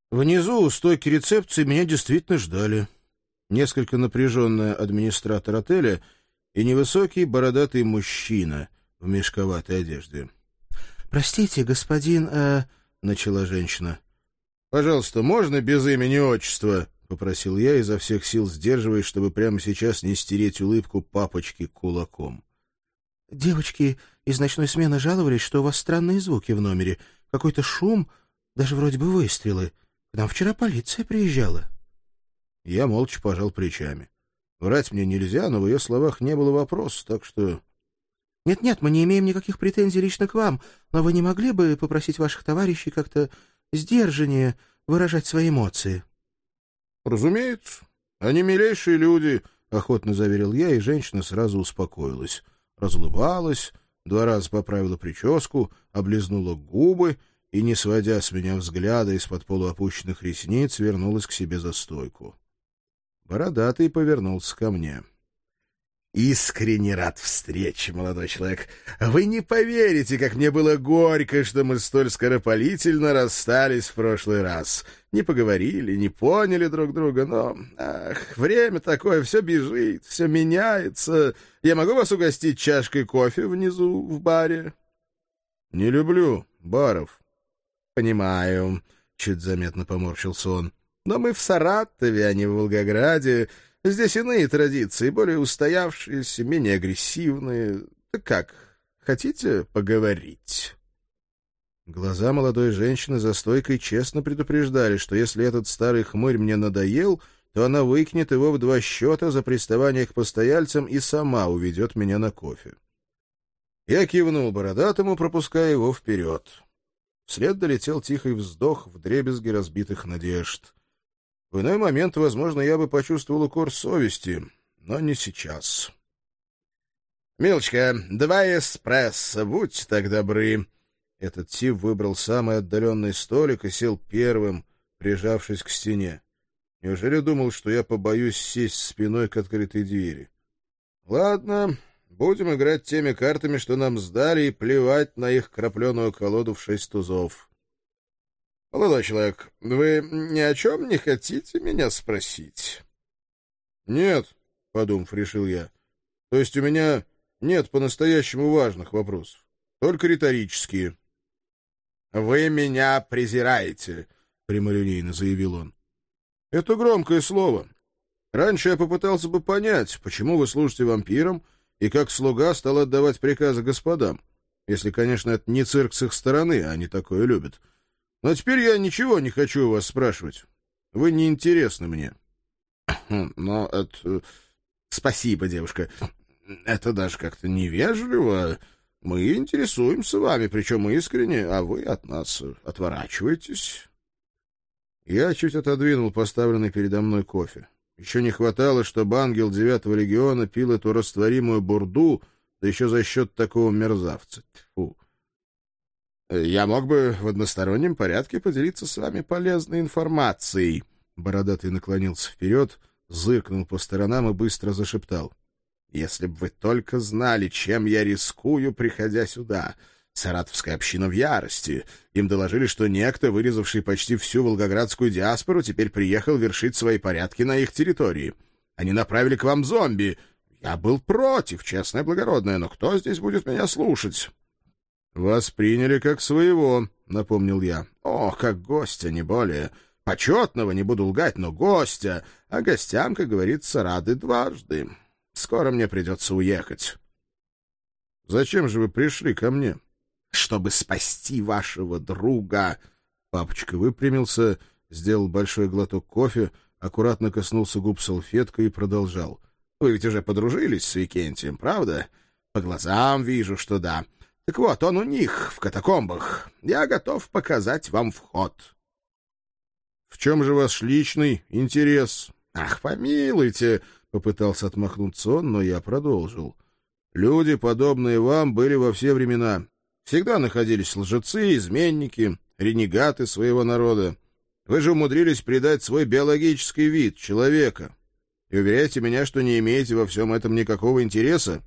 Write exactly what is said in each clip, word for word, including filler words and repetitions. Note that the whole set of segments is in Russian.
Внизу у стойки рецепции меня действительно ждали. Несколько напряженная администратор отеля и невысокий бородатый мужчина в мешковатой одежде. — Простите, господин... Э... — начала женщина. — Пожалуйста, можно без имени и отчества? — попросил я, изо всех сил сдерживаясь, чтобы прямо сейчас не стереть улыбку папочки кулаком. — Девочки из ночной смены жаловались, что у вас странные звуки в номере. Какой-то шум, даже вроде бы выстрелы. К нам вчера полиция приезжала. Я молча пожал плечами. Врать мне нельзя, но в ее словах не было вопроса, так что... Нет-нет, мы не имеем никаких претензий лично к вам, но вы не могли бы попросить ваших товарищей как-то сдержаннее выражать свои эмоции? — Разумеется. Они милейшие люди, — охотно заверил я, и женщина сразу успокоилась. Разулыбалась, два раза поправила прическу, облизнула губы и, не сводя с меня взгляда из-под полуопущенных ресниц, вернулась к себе за стойку. Бородатый повернулся ко мне. — Искренне рад встрече, молодой человек. Вы не поверите, как мне было горько, что мы столь скоропалительно расстались в прошлый раз. Не поговорили, не поняли друг друга, но... Ах, время такое, все бежит, все меняется. Я могу вас угостить чашкой кофе внизу в баре? — Не люблю баров. — Понимаю, — чуть заметно поморщился он. — Но мы в Саратове, а не в Волгограде. Здесь иные традиции, более устоявшиеся, менее агрессивные. Так как, хотите поговорить? Глаза молодой женщины за стойкой честно предупреждали, что если этот старый хмырь мне надоел, то она выкинет его в два счета за приставание к постояльцам и сама уведет меня на кофе. Я кивнул бородатому, пропуская его вперед. Вслед долетел тихий вздох вдребезги разбитых надежд. В иной момент, возможно, я бы почувствовал укор совести, но не сейчас. — Милочка, два эспрессо, будьте так добры. Этот тип выбрал самый отдаленный столик и сел первым, прижавшись к стене. Неужели думал, что я побоюсь сесть спиной к открытой двери? Ладно, будем играть теми картами, что нам сдали, и плевать на их крапленую колоду в шесть тузов. — Молодой человек, вы ни о чем не хотите меня спросить? — Нет, — подумав, решил я. — То есть у меня нет по-настоящему важных вопросов, только риторические. — Вы меня презираете, — прямолинейно заявил он. — Это громкое слово. Раньше я попытался бы понять, почему вы служите вампирам и как слуга стал отдавать приказы господам, если, конечно, это не цирк с их стороны, а они такое любят. Но теперь я ничего не хочу у вас спрашивать. Вы не интересны мне. Но это... Спасибо, девушка. Это даже как-то невежливо. Мы интересуемся вами, причем искренне, а вы от нас отворачиваетесь. Я чуть отодвинул поставленный передо мной кофе. Еще не хватало, чтобы ангел девятого легиона пил эту растворимую бурду, да еще за счет такого мерзавца. Фу. Я мог бы в одностороннем порядке поделиться с вами полезной информацией. Бородатый наклонился вперед, зыркнул по сторонам и быстро зашептал. Если бы вы только знали, чем я рискую, приходя сюда. Саратовская община в ярости. Им доложили, что некто, вырезавший почти всю волгоградскую диаспору, теперь приехал вершить свои порядки на их территории. Они направили к вам зомби. Я был против, честное благородное, но кто здесь будет меня слушать? — Вас приняли как своего, — напомнил я. — О, как гостя, не более. Почетного, не буду лгать, но гостя. А гостям, как говорится, рады дважды. Скоро мне придется уехать. — Зачем же вы пришли ко мне? — Чтобы спасти вашего друга. Папочка выпрямился, сделал большой глоток кофе, аккуратно коснулся губ салфеткой и продолжал. — Вы ведь уже подружились с Викентием, правда? По глазам вижу, что да. Так вот, он у них, в катакомбах. Я готов показать вам вход. — В чем же ваш личный интерес? — Ах, помилуйте, — попытался отмахнуться он, но я продолжил. — Люди, подобные вам, были во все времена. Всегда находились лжецы, изменники, ренегаты своего народа. Вы же умудрились придать свой биологический вид человека. И уверяете меня, что не имеете во всем этом никакого интереса?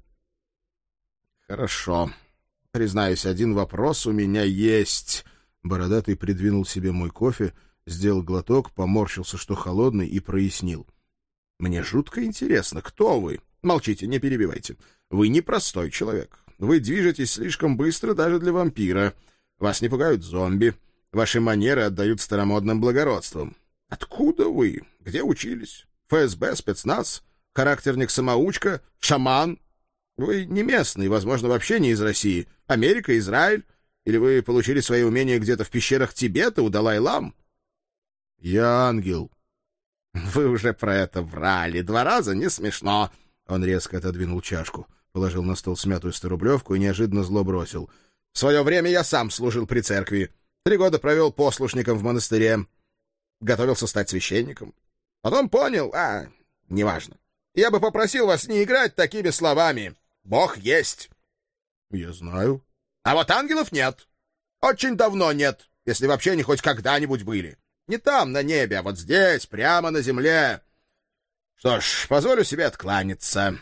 — Хорошо. Признаюсь, один вопрос у меня есть. Бородатый придвинул себе мой кофе, сделал глоток, поморщился, что холодный, и прояснил. — Мне жутко интересно, кто вы? Молчите, не перебивайте. Вы непростой человек. Вы движетесь слишком быстро даже для вампира. Вас не пугают зомби. Ваши манеры отдают старомодным благородством. Откуда вы? Где учились? ФСБ, спецназ? Характерник-самоучка? Шаман? Вы не местный, возможно, вообще не из России. Америка, Израиль? Или вы получили свои умения где-то в пещерах Тибета у Далай-лам? Я ангел. Вы уже про это врали. Два раза не смешно. Он резко отодвинул чашку, положил на стол смятую сторублевку и неожиданно зло бросил. В свое время я сам служил при церкви. Три года провел послушником в монастыре. Готовился стать священником. Потом понял, а, неважно. Я бы попросил вас не играть такими словами. Бог есть. Я знаю. А вот ангелов нет. Очень давно нет, если вообще они хоть когда-нибудь были. Не там, на небе, а вот здесь, прямо на земле. Что ж, позволю себе откланяться.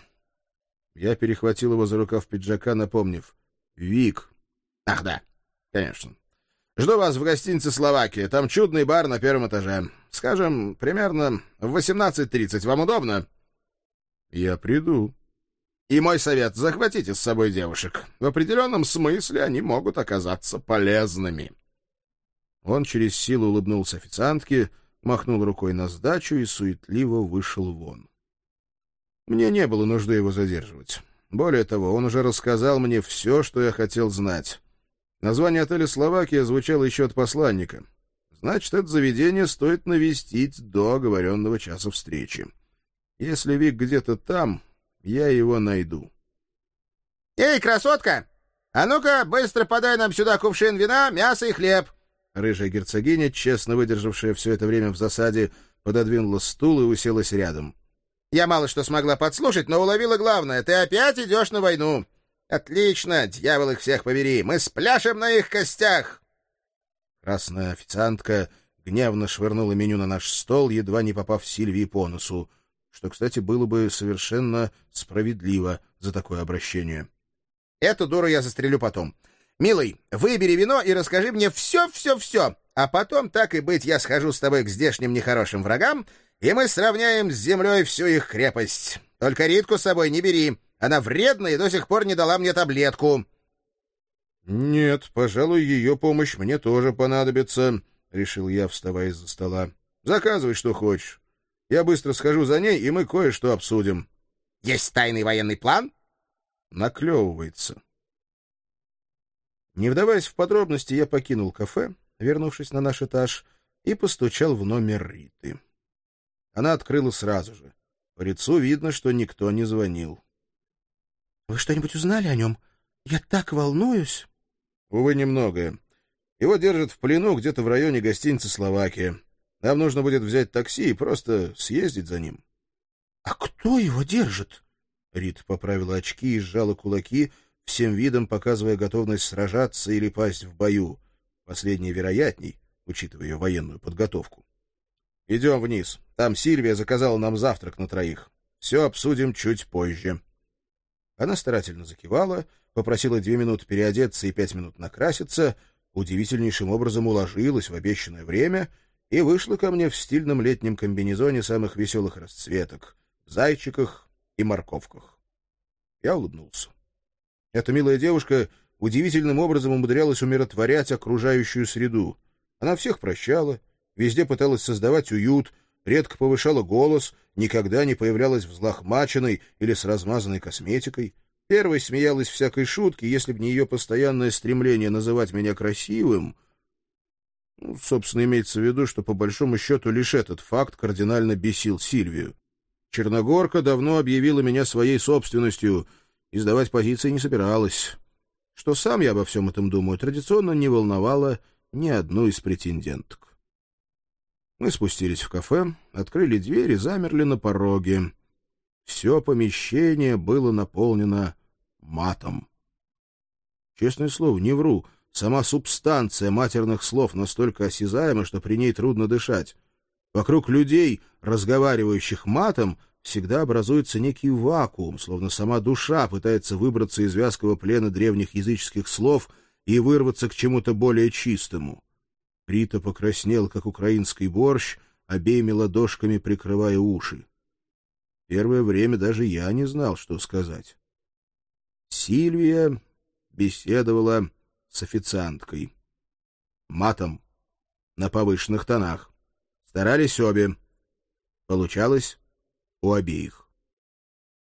Я перехватил его за рукав пиджака, напомнив. Вик. Ах да, конечно. Жду вас в гостинице «Словакия». Там чудный бар на первом этаже. Скажем, примерно в восемнадцать тридцать. Вам удобно? Я приду. И мой совет — захватите с собой девушек. В определенном смысле они могут оказаться полезными. Он через силу улыбнулся официантке, махнул рукой на сдачу и суетливо вышел вон. Мне не было нужды его задерживать. Более того, он уже рассказал мне все, что я хотел знать. Название отеля «Словакия» звучало еще от посланника. Значит, это заведение стоит навестить до оговоренного часа встречи. Если Вик где-то там, я его найду. — Эй, красотка! А ну-ка, быстро подай нам сюда кувшин вина, мясо и хлеб! Рыжая герцогиня, честно выдержавшая все это время в засаде, пододвинула стул и уселась рядом. — Я мало что смогла подслушать, но уловила главное. Ты опять идешь на войну. Отлично, дьявол их всех побери. Мы спляшем на их костях. Красная официантка гневно швырнула меню на наш стол, едва не попав Сильвии по носу, что, кстати, было бы совершенно справедливо за такое обращение. — Эту дуру я застрелю потом. Милый, выбери вино и расскажи мне все-все-все, а потом, так и быть, я схожу с тобой к здешним нехорошим врагам, и мы сравняем с землей всю их крепость. Только Ритку с собой не бери. Она вредная и до сих пор не дала мне таблетку. — Нет, пожалуй, ее помощь мне тоже понадобится, — решил я, вставая из-за стола. — Заказывай, что хочешь. Я быстро схожу за ней, и мы кое-что обсудим. — Есть тайный военный план? — Наклевывается. Не вдаваясь в подробности, я покинул кафе, вернувшись на наш этаж, и постучал в номер Риты. Она открыла сразу же. По лицу видно, что никто не звонил. — Вы что-нибудь узнали о нем? Я так волнуюсь. — Увы, немногое. Его держат в плену где-то в районе гостиницы «Словакия». Нам нужно будет взять такси и просто съездить за ним. — А кто его держит? Рита поправила очки и сжала кулаки, всем видом показывая готовность сражаться или пасть в бою. Последнее вероятней, учитывая ее военную подготовку. — Идем вниз. Там Сильвия заказала нам завтрак на троих. Все обсудим чуть позже. Она старательно закивала, попросила две минуты переодеться и пять минут накраситься, удивительнейшим образом уложилась в обещанное время и вышла ко мне в стильном летнем комбинезоне самых веселых расцветок, в зайчиках и морковках. Я улыбнулся. Эта милая девушка удивительным образом умудрялась умиротворять окружающую среду. Она всех прощала, везде пыталась создавать уют, редко повышала голос, никогда не появлялась взлохмаченной или с размазанной косметикой. Первой смеялась всякой шутки, если бы не ее постоянное стремление называть меня красивым. Ну, собственно, имеется в виду, что по большому счету лишь этот факт кардинально бесил Сильвию. Черногорка давно объявила меня своей собственностью и сдавать позиции не собиралась. Что сам я обо всем этом думаю, традиционно не волновало ни одну из претенденток. Мы спустились в кафе, открыли дверь и замерли на пороге. Все помещение было наполнено матом. Честное слово, не вру, сама субстанция матерных слов настолько осязаема, что при ней трудно дышать. Вокруг людей, разговаривающих матом, всегда образуется некий вакуум, словно сама душа пытается выбраться из вязкого плена древних языческих слов и вырваться к чему-то более чистому. Рита покраснела, как украинский борщ, обеими ладошками прикрывая уши. Первое время даже я не знал, что сказать. Сильвия беседовала с официанткой. Матом, на повышенных тонах. Старались обе. Получалось у обеих.